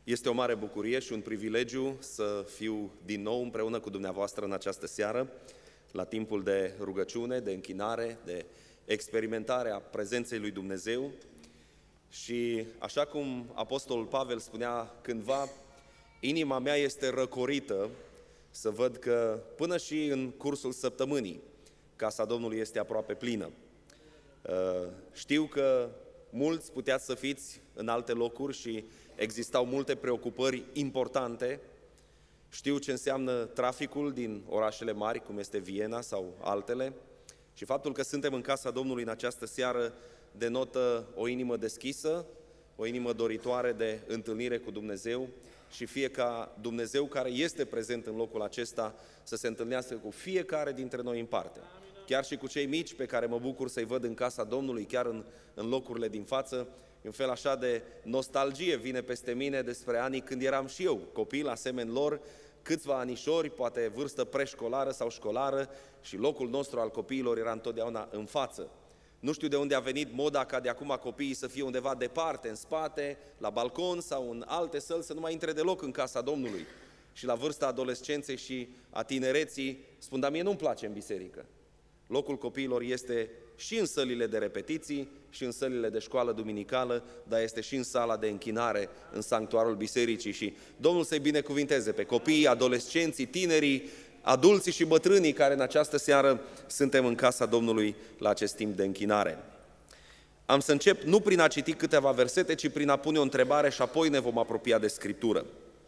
Este o mare bucurie și un privilegiu să fiu din nou împreună cu dumneavoastră în această seară, la timpul de rugăciune, de închinare, de experimentare a prezenței lui Dumnezeu. Și așa cum Apostolul Pavel spunea cândva, inima mea este răcorită să văd că până și în cursul săptămânii casa Domnului este aproape plină. Știu că mulți puteați să fiți în alte locuri și existau multe preocupări importante. Știu ce înseamnă traficul din orașele mari, cum este Viena sau altele, și faptul că suntem în casa Domnului în această seară denotă o inimă deschisă, o inimă doritoare de întâlnire cu Dumnezeu și fie ca Dumnezeu care este prezent în locul acesta să se întâlnească cu fiecare dintre noi în parte. Chiar și cu cei mici pe care mă bucur să-i văd în casa Domnului, chiar în locurile din față. Un fel așa de nostalgie vine peste mine despre anii când eram și eu copil, asemeni lor, câțiva anișori, poate vârstă preșcolară sau școlară, și locul nostru al copiilor era întotdeauna în față. Nu știu de unde a venit moda ca de acum copiii să fie undeva departe, în spate, la balcon sau în alte săli, să nu mai intre deloc în casa Domnului. Și la vârsta adolescenței și a tinereții spun, dar mie nu-mi place în biserică. Locul copiilor este și în sălile de repetiții, și în sălile de școală duminicală, dar este și în sala de închinare, în sanctuarul bisericii. Și Domnul să-i binecuvinteze pe copiii, adolescenții, tinerii, adulții și bătrânii care în această seară suntem în casa Domnului la acest timp de închinare. Am să încep nu prin a citi câteva versete, ci prin a pune o întrebare și apoi ne vom apropia de Scriptură.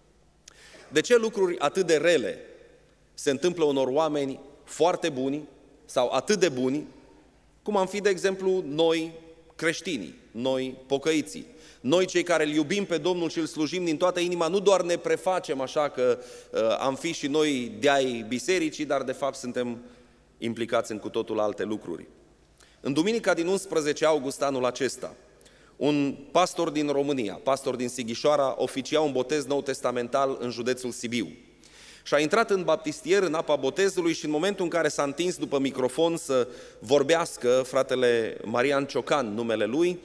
De ce lucruri atât de rele se întâmplă unor oameni foarte buni sau atât de buni, cum am fi, de exemplu, noi creștinii, noi pocăiții, noi cei care îl iubim pe Domnul și îl slujim din toată inima, nu doar ne prefacem așa că am fi și noi de-ai bisericii, dar de fapt suntem implicați în cu totul alte lucruri. În duminica din 11 august anul acesta, un pastor din România, pastor din Sighișoara, oficia un botez nou-testamental în județul Sibiu. Și a intrat în baptistier, în apa botezului, și în momentul în care s-a întins după microfon să vorbească, fratele Marian Ciocan, numele lui,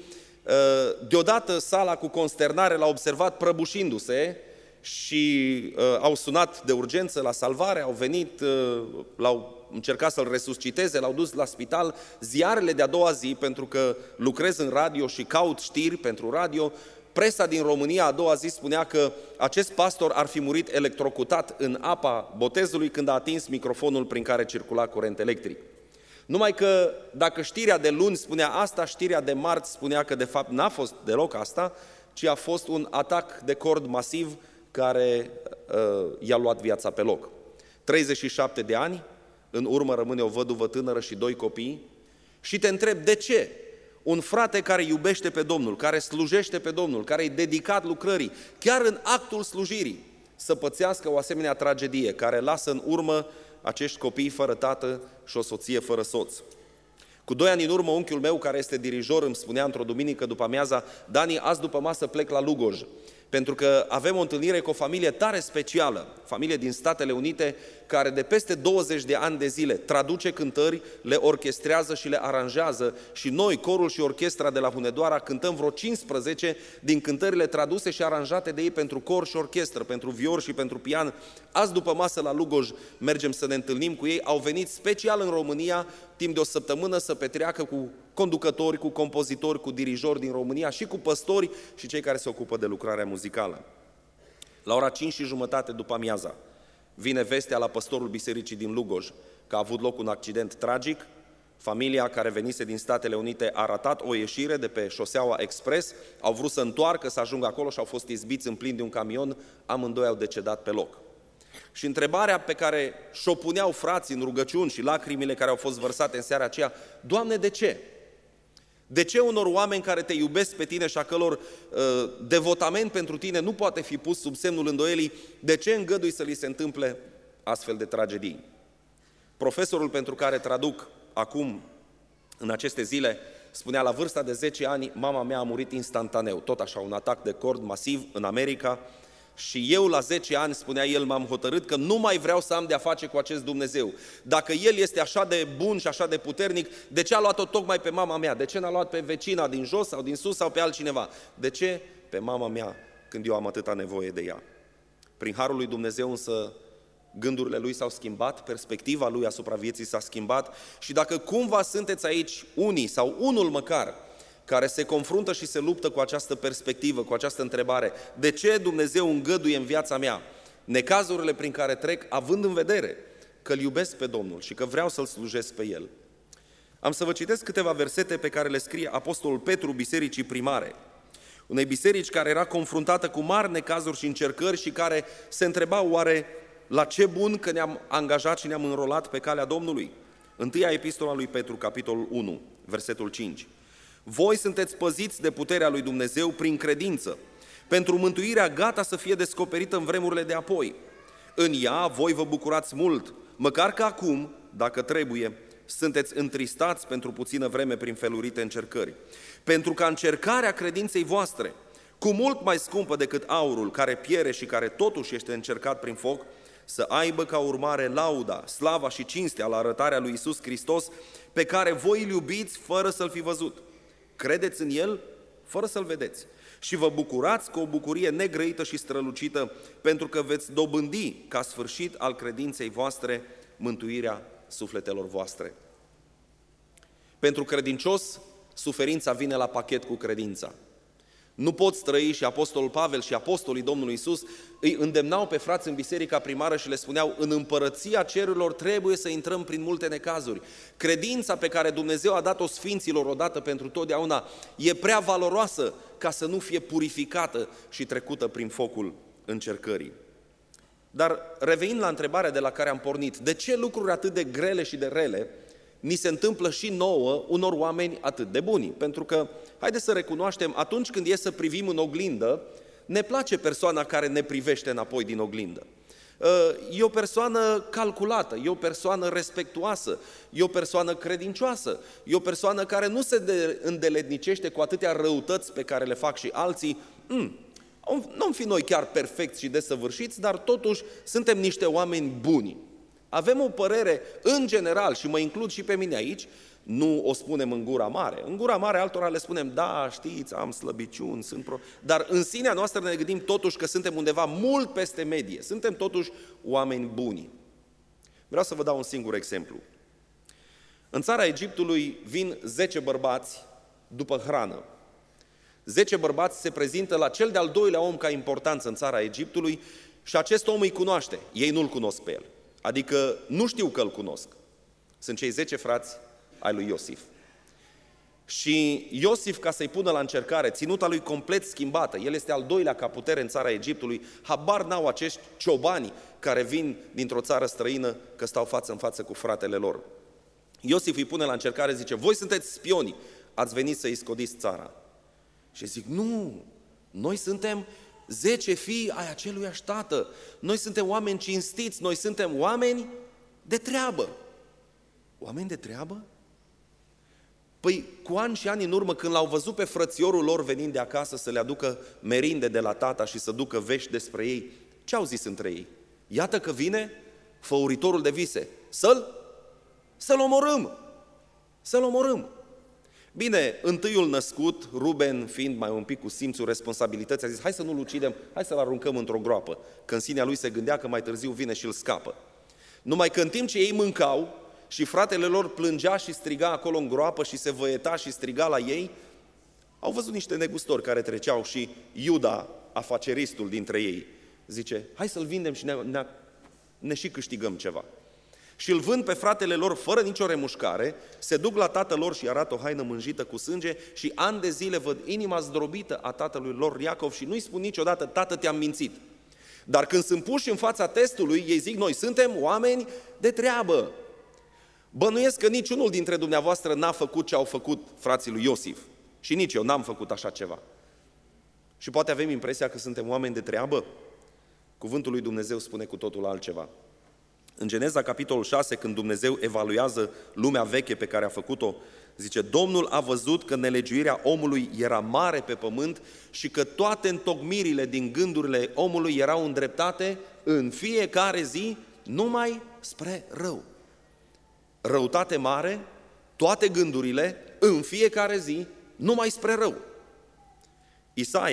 deodată sala cu consternare l-a observat prăbușindu-se și au sunat de urgență la salvare, au venit, l-au încercat să-l resusciteze, l-au dus la spital. Ziarele de a doua zi, pentru că lucrez în radio și caut știri pentru radio, presa din România a doua zi spunea că acest pastor ar fi murit electrocutat în apa botezului când a atins microfonul prin care circula curent electric. Numai că dacă știrea de luni spunea asta, știrea de marți spunea că de fapt n-a fost deloc asta, ci a fost un atac de cord masiv care i-a luat viața pe loc. 37 de ani, în urmă rămâne o văduvă tânără și 2 copii, și te întreb de ce un frate care iubește pe Domnul, care slujește pe Domnul, care e dedicat lucrării, chiar în actul slujirii, să pățească o asemenea tragedie, care lasă în urmă acești copii fără tată și o soție fără soț. Cu 2 ani în urmă, unchiul meu, care este dirijor, îmi spunea într-o duminică după amiaza: Dani, azi după masă plec la Lugoj, pentru că avem o întâlnire cu o familie tare specială, familie din Statele Unite, care de peste 20 de ani de zile traduce cântări, le orchestrează și le aranjează, și noi, corul și orchestra de la Hunedoara, cântăm vreo 15 din cântările traduse și aranjate de ei pentru cor și orchestră, pentru viol și pentru pian. Azi după masă la Lugoj mergem să ne întâlnim cu ei. Au venit special în România timp de o săptămână să petreacă cu conducători, cu compozitori, cu dirijori din România și cu păstori și cei care se ocupă de lucrarea muzicală. La ora 5:30 după amiaza vine vestea la păstorul bisericii din Lugoj că a avut loc un accident tragic. Familia care venise din Statele Unite a ratat o ieșire de pe șoseaua expres, au vrut să întoarcă, să ajungă acolo și au fost izbiți în plin de un camion, amândoi au decedat pe loc. Și întrebarea pe care și-o puneau frații în rugăciuni și lacrimile care au fost vărsate în seara aceea: Doamne, de ce? De ce unor oameni care te iubesc pe tine și a călor devotament pentru tine nu poate fi pus sub semnul îndoielii, de ce îngădui să li se întâmple astfel de tragedii? Profesorul pentru care traduc acum, în aceste zile, spunea: la vârsta de 10 ani, mama mea a murit instantaneu, tot așa, un atac de cord masiv în America. Și eu la 10 ani, spunea el, m-am hotărât că nu mai vreau să am de-a face cu acest Dumnezeu. Dacă El este așa de bun și așa de puternic, de ce a luat-o tocmai pe mama mea? De ce n-a luat pe vecina din jos sau din sus sau pe altcineva? De ce pe mama mea când eu am atâta nevoie de ea. Prin harul lui Dumnezeu însă gândurile lui s-au schimbat, perspectiva lui asupra vieții s-a schimbat și dacă cumva sunteți aici unii sau unul măcar care se confruntă și se luptă cu această perspectivă, cu această întrebare, de ce Dumnezeu îngăduie în viața mea necazurile prin care trec, având în vedere că îl iubesc pe Domnul și că vreau să-L slujesc pe El. Am să vă citesc câteva versete pe care le scrie Apostolul Petru bisericii primare, unei biserici care era confruntată cu mari necazuri și încercări și care se întreba oare la ce bun că ne-am angajat și ne-am înrolat pe calea Domnului. Întâia epistola lui Petru, capitolul 1, versetul 5. Voi sunteți păziți de puterea lui Dumnezeu prin credință, pentru mântuirea gata să fie descoperită în vremurile de apoi. În ea voi vă bucurați mult, măcar că acum, dacă trebuie, sunteți întristați pentru puțină vreme prin felurite încercări. Pentru ca încercarea credinței voastre, cu mult mai scumpă decât aurul care piere și care totuși este încercat prin foc, să aibă ca urmare lauda, slava și cinstea la arătarea lui Iisus Hristos, pe care voi îl iubiți fără să-L fi văzut. Credeți în El fără să-L vedeți. Și vă bucurați cu o bucurie negrăită și strălucită, pentru că veți dobândi ca sfârșit al credinței voastre mântuirea sufletelor voastre. Pentru credincios, suferința vine la pachet cu credința. Nu poți trăi, și Apostolul Pavel și apostolii Domnului Iisus îi îndemnau pe frați în biserica primară și le spuneau: în împărăția cerurilor trebuie să intrăm prin multe necazuri. Credința pe care Dumnezeu a dat-o sfinților odată pentru totdeauna e prea valoroasă ca să nu fie purificată și trecută prin focul încercării. Dar revenind la întrebarea de la care am pornit, de ce lucruri atât de grele și de rele ni se întâmplă și nouă, unor oameni atât de buni? Pentru că, haideți să recunoaștem, atunci când e să privim în oglindă, ne place persoana care ne privește înapoi din oglindă. E o persoană calculată, e o persoană respectuoasă, e o persoană credincioasă, e o persoană care nu se îndeletnicește cu atâtea răutăți pe care le fac și alții. Nu fi noi chiar perfecți și desăvârșiți, dar totuși suntem niște oameni buni. Avem o părere în general, și mă includ și pe mine aici, nu o spunem în gura mare. În gura mare altora le spunem: da, știți, am slăbiciuni, dar în sinea noastră ne gândim totuși că suntem undeva mult peste medie. Suntem totuși oameni buni. Vreau să vă dau un singur exemplu. În țara Egiptului vin 10 bărbați după hrană. 10 bărbați se prezintă la cel de-al doilea om ca importanță în țara Egiptului și acest om îi cunoaște. Ei nu-l cunosc pe el. Adică nu știu că îl cunosc. Sunt cei 10 frați ai lui Iosif. Și Iosif, ca să-i pună la încercare, ținuta lui complet schimbată, el este al doilea ca putere în țara Egiptului, habar n-au acești ciobani care vin dintr-o țară străină că stau față în față cu fratele lor. Iosif îi pune la încercare, zice: voi sunteți spioni, ați venit să-i scodiți țara. Și zic: nu, noi suntem 10 fii ai aceluiași tată, noi suntem oameni cinstiți, noi suntem oameni de treabă. Oameni de treabă? Păi cu ani și ani în urmă, când l-au văzut pe frățiorul lor venind de acasă să le aducă merinde de la tata și să ducă vești despre ei, ce au zis între ei? Iată că vine făuritorul de vise, să-l omorâm! Să-l omorâm! Bine, întâiul născut, Ruben, fiind mai un pic cu simțul responsabilității, a zis: hai să nu-l ucidem, hai să-l aruncăm într-o groapă. Că în sinea lui se gândea că mai târziu vine și îl scapă. Numai că în timp ce ei mâncau și fratele lor plângea și striga acolo în groapă și se văieta și striga la ei, au văzut niște negustori care treceau și Iuda, afaceristul dintre ei, zice: hai să-l vindem și ne și câștigăm ceva. Și îl vând pe fratele lor fără nicio remușcare, se duc la tatăl lor și arată o haină mânjită cu sânge și ani de zile văd inima zdrobită a tatălui lor Iacov și nu-i spun niciodată: tată, te-am mințit. Dar când sunt puși în fața testului, ei zic: noi suntem oameni de treabă. Bănuiesc că niciunul dintre dumneavoastră n-a făcut ce au făcut frații lui Iosif. Și nici eu n-am făcut așa ceva. Și poate avem impresia că suntem oameni de treabă? Cuvântul lui Dumnezeu spune cu totul altceva. În Geneza, capitolul 6, când Dumnezeu evaluează lumea veche pe care a făcut-o, zice: Domnul a văzut că nelegiuirea omului era mare pe pământ și că toate întocmirile din gândurile omului erau îndreptate în fiecare zi numai spre rău. Răutate mare, toate gândurile, în fiecare zi, numai spre rău. Isaia,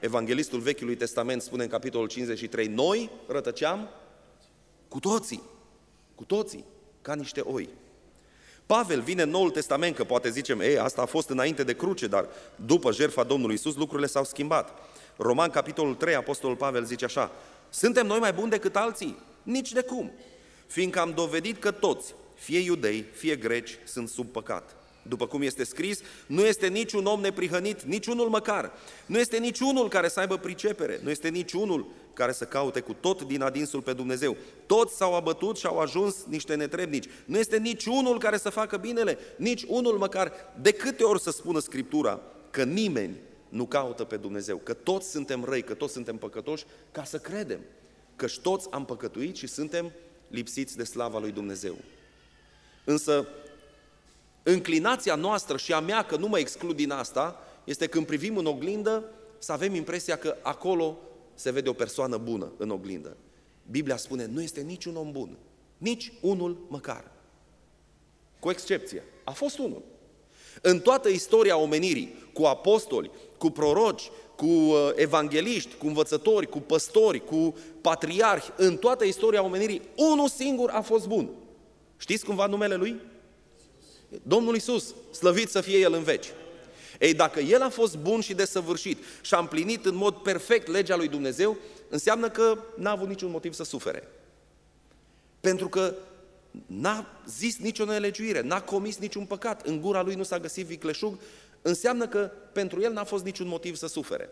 evanghelistul Vechiului Testament spune în capitolul 53, noi rătăceam cu toții, ca niște oi. Pavel vine în Noul Testament, că poate zicem, asta a fost înainte de cruce, dar după jertfa Domnului Iisus lucrurile s-au schimbat. Roman, capitolul 3, apostolul Pavel zice așa, suntem noi mai buni decât alții? Nici de cum, fiindcă am dovedit că toți, fie iudei, fie greci, sunt sub păcat. După cum este scris, nu este niciun om neprihănit, niciunul măcar. Nu este niciunul care să aibă pricepere, nu este niciunul care să caute cu tot din adinsul pe Dumnezeu. Toți s-au abătut și au ajuns niște netrebnici. Nu este niciunul care să facă binele, nici unul măcar. De câte ori să spună Scriptura că nimeni nu caută pe Dumnezeu, că toți suntem răi, că toți suntem păcătoși, ca să credem că toți am păcătuit și suntem lipsiți de slava lui Dumnezeu. Însă, înclinația noastră și a mea, că nu mă exclud din asta, este când privim în oglindă să avem impresia că acolo se vede o persoană bună în oglindă. Biblia spune, nu este niciun om bun, nici unul măcar. Cu excepție, a fost unul. În toată istoria omenirii, cu apostoli, cu proroci, cu evangeliști, cu învățători, cu păstori, cu patriarhi, în toată istoria omenirii, unul singur a fost bun. Știți cumva numele lui? Domnul Iisus, slăvit să fie El în veci. Ei, dacă El a fost bun și desăvârșit și a împlinit în mod perfect legea lui Dumnezeu, înseamnă că n-a avut niciun motiv să sufere. Pentru că n-a zis nicio nelegiuire, n-a comis niciun păcat, în gura Lui nu s-a găsit vicleșug, înseamnă că pentru El n-a fost niciun motiv să sufere.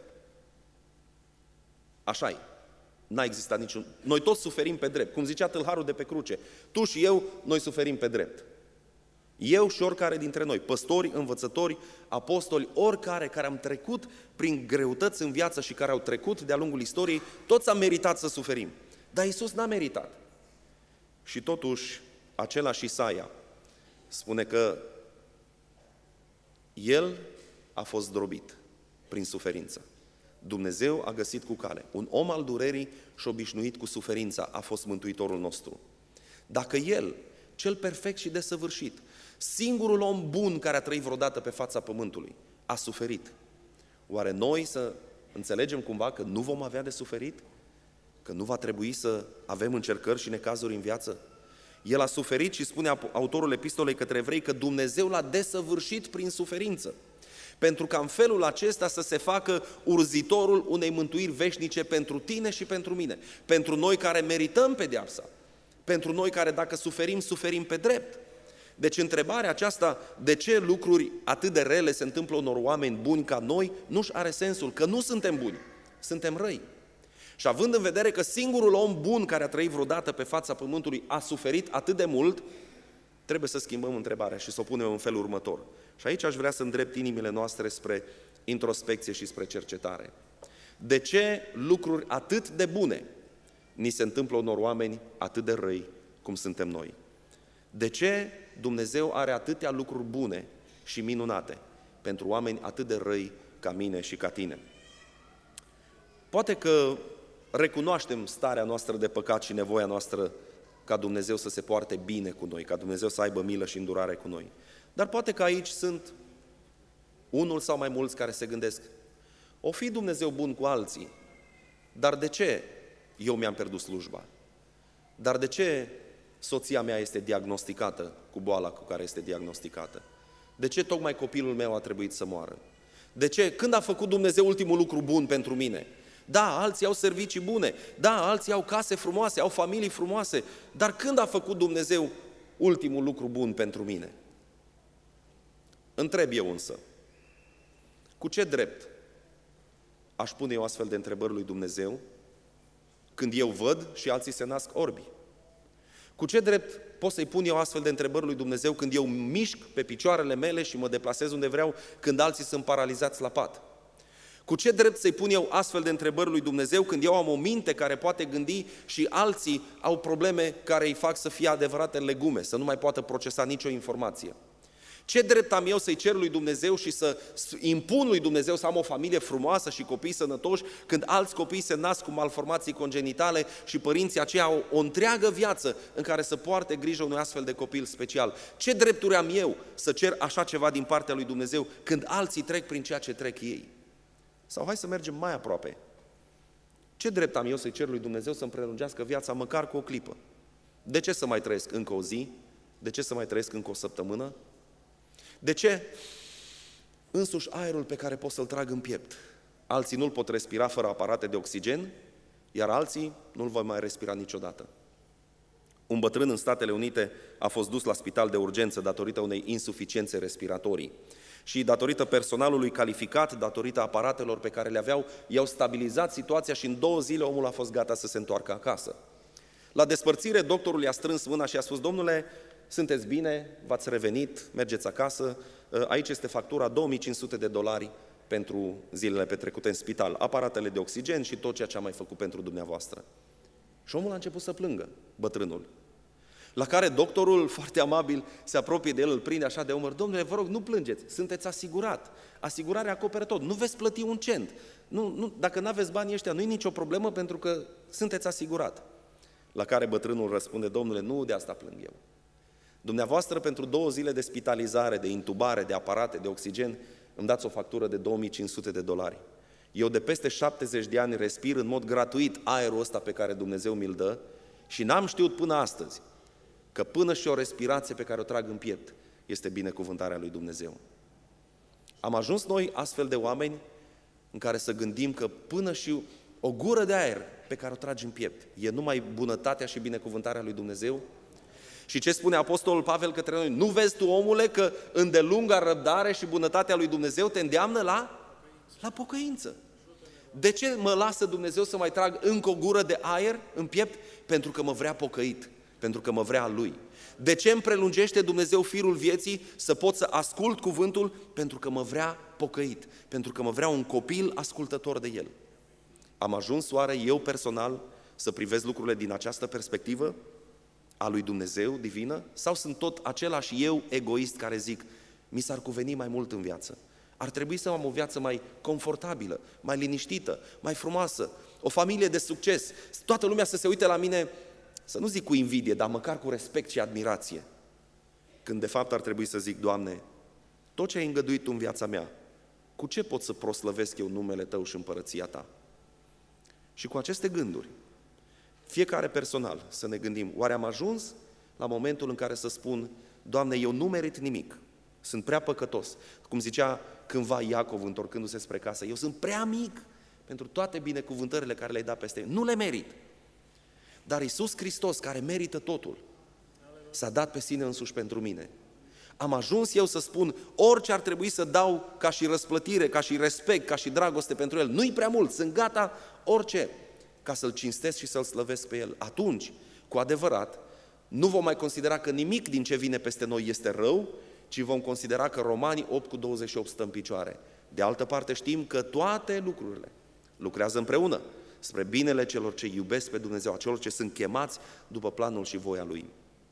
Așa-i. N-a existat niciun... Noi toți suferim pe drept. Cum zicea tâlharul de pe cruce, tu și eu, noi suferim pe drept. Eu și oricare dintre noi, păstori, învățători, apostoli, oricare care am trecut prin greutăți în viață și care au trecut de-a lungul istoriei, toți am meritat să suferim. Dar Iisus n-a meritat. Și totuși, același Isaia spune că El a fost zdrobit prin suferință. Dumnezeu a găsit cu cale. Un om al durerii și obișnuit cu suferința a fost Mântuitorul nostru. Dacă El, cel perfect și desăvârșit, singurul om bun care a trăit vreodată pe fața pământului, a suferit, oare noi să înțelegem cumva că nu vom avea de suferit? Că nu va trebui să avem încercări și necazuri în viață? El a suferit și spune autorul epistolei către evrei că Dumnezeu l-a desăvârșit prin suferință, pentru ca în felul acesta să se facă urzitorul unei mântuiri veșnice pentru tine și pentru mine, pentru noi care merităm pedeapsa, pentru noi care dacă suferim, suferim pe drept. Deci întrebarea aceasta, de ce lucruri atât de rele se întâmplă unor oameni buni ca noi, nu-și are sensul, că nu suntem buni, suntem răi. Și având în vedere că singurul om bun care a trăit vreodată pe fața pământului a suferit atât de mult, trebuie să schimbăm întrebarea și să o punem în felul următor. Și aici aș vrea să îndrept inimile noastre spre introspecție și spre cercetare. De ce lucruri atât de bune ni se întâmplă unor oameni atât de răi cum suntem noi? De ce Dumnezeu are atâtea lucruri bune și minunate pentru oameni atât de răi ca mine și ca tine? Poate că recunoaștem starea noastră de păcat și nevoia noastră ca Dumnezeu să se poarte bine cu noi, ca Dumnezeu să aibă milă și îndurare cu noi. Dar poate că aici sunt unul sau mai mulți care se gândesc, o fi Dumnezeu bun cu alții, dar de ce eu mi-am pierdut slujba? Dar de ce soția mea este diagnosticată cu boala cu care este diagnosticată? De ce tocmai copilul meu a trebuit să moară? De ce? Când a făcut Dumnezeu ultimul lucru bun pentru mine? Da, alții au servicii bune, da, alții au case frumoase, au familii frumoase, dar când a făcut Dumnezeu ultimul lucru bun pentru mine? Întreb eu însă, cu ce drept aș pune eu astfel de întrebări lui Dumnezeu când eu văd și alții se nasc orbi? Cu ce drept pot să-i pun eu astfel de întrebări lui Dumnezeu când eu mișc pe picioarele mele și mă deplasez unde vreau, când alții sunt paralizați la pat? Cu ce drept să-i pun eu astfel de întrebări lui Dumnezeu când eu am o minte care poate gândi și alții au probleme care îi fac să fie adevărate legume, să nu mai poată procesa nicio informație? Ce drept am eu să-i cer lui Dumnezeu și să impun lui Dumnezeu să am o familie frumoasă și copii sănătoși când alți copii se nasc cu malformații congenitale și părinții aceia au o întreagă viață în care să poarte grijă unui astfel de copil special? Ce drepturi am eu să cer așa ceva din partea lui Dumnezeu când alții trec prin ceea ce trec ei? Sau hai să mergem mai aproape. Ce drept am eu să-i cer lui Dumnezeu să-mi prelungească viața măcar cu o clipă? De ce să mai trăiesc încă o zi? De ce să mai trăiesc încă o săptămână? De ce însuși aerul pe care pot să-l trag în piept? Alții nu-l pot respira fără aparate de oxigen, iar alții nu-l vor mai respira niciodată. Un bătrân în Statele Unite a fost dus la spital de urgență datorită unei insuficiențe respiratorii. Și datorită personalului calificat, datorită aparatelor pe care le aveau, i-au stabilizat situația și în 2 zile omul a fost gata să se întoarcă acasă. La despărțire, doctorul i-a strâns mâna și a spus: domnule, sunteți bine, v-ați revenit, mergeți acasă, aici este factura, $2500 pentru zilele petrecute în spital, aparatele de oxigen și tot ceea ce am mai făcut pentru dumneavoastră. Și omul a început să plângă, bătrânul. La care doctorul, foarte amabil, se apropie de el, îl prinde așa de umăr: domnule, vă rog, nu plângeți, sunteți asigurat, asigurarea acoperă tot, nu veți plăti un cent. Dacă nu aveți banii ăștia, nu e nicio problemă pentru că sunteți asigurat. La care bătrânul răspunde: domnule, nu de asta plâng eu. Dumneavoastră, pentru 2 zile de spitalizare, de intubare, de aparate, de oxigen, îmi dați o factură de $2500. Eu de peste 70 de ani respir în mod gratuit aerul ăsta pe care Dumnezeu mi-l dă și n-am știut până astăzi că până și o respirație pe care o trag în piept este binecuvântarea lui Dumnezeu. Am ajuns noi astfel de oameni în care să gândim că până și o gură de aer pe care o tragi în piept e numai bunătatea și binecuvântarea lui Dumnezeu? Și ce spune Apostolul Pavel către noi? Nu vezi tu, omule, că îndelunga răbdare și bunătatea lui Dumnezeu te îndeamnă la pocăință? De ce mă lasă Dumnezeu să mai trag încă o gură de aer în piept? Pentru că mă vrea pocăit, pentru că mă vrea al Lui. De ce îmi prelungește Dumnezeu firul vieții să pot să ascult cuvântul? Pentru că mă vrea pocăit, pentru că mă vrea un copil ascultător de El. Am ajuns oare eu personal să privesc lucrurile din această perspectivă a lui Dumnezeu divină? Sau sunt tot același eu egoist care zic: mi s-ar cuveni mai mult în viață, ar trebui să am o viață mai confortabilă, mai liniștită, mai frumoasă, o familie de succes, toată lumea să se uite la mine, să nu zic cu invidie, dar măcar cu respect și admirație. Când de fapt ar trebui să zic: Doamne, tot ce ai îngăduit Tu în viața mea, cu ce pot să proslăvesc eu numele Tău și împărăția Ta? Și cu aceste gânduri, fiecare personal, să ne gândim: oare am ajuns la momentul în care să spun: Doamne, eu nu merit nimic, sunt prea păcătos. Cum zicea cândva Iacov întorcându-se spre casă: eu sunt prea mic pentru toate binecuvântările care le-ai dat peste mine, nu le merit. Dar Iisus Hristos, care merită totul, s-a dat pe sine însuși pentru mine. Am ajuns eu să spun: orice ar trebui să dau ca și răsplătire, ca și respect, ca și dragoste pentru El, nu-i prea mult, sunt gata orice, ca să-L cinstesc și să-L slăvesc pe El. Atunci, cu adevărat, nu vom mai considera că nimic din ce vine peste noi este rău, ci vom considera că Romani 8:28 stă în picioare. De altă parte, știm că toate lucrurile lucrează împreună spre binele celor ce iubesc pe Dumnezeu, a celor ce sunt chemați după planul și voia Lui.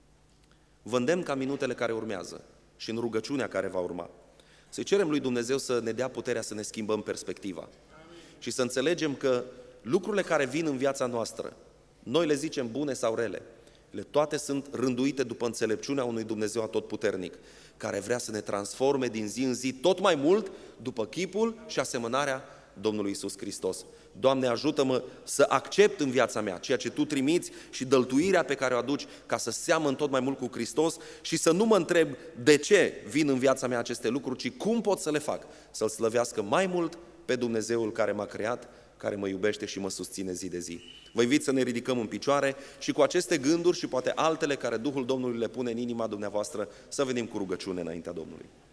Vă îndemn ca minutele care urmează și în rugăciunea care va urma să-i cerem lui Dumnezeu să ne dea puterea să ne schimbăm perspectiva. Și să înțelegem că lucrurile care vin în viața noastră, noi le zicem bune sau rele, ele toate sunt rânduite după înțelepciunea unui Dumnezeu atotputernic, care vrea să ne transforme din zi în zi tot mai mult după chipul și asemănarea Domnului Iisus Hristos. Doamne, ajută-mă să accept în viața mea ceea ce Tu trimiți și dăltuirea pe care o aduci ca să seamăn tot mai mult cu Hristos și să nu mă întreb de ce vin în viața mea aceste lucruri, ci cum pot să le fac, să-L slăvească mai mult pe Dumnezeul care m-a creat, care mă iubește și mă susține zi de zi. Vă invit să ne ridicăm în picioare și cu aceste gânduri și poate altele care Duhul Domnului le pune în inima dumneavoastră să venim cu rugăciune înaintea Domnului.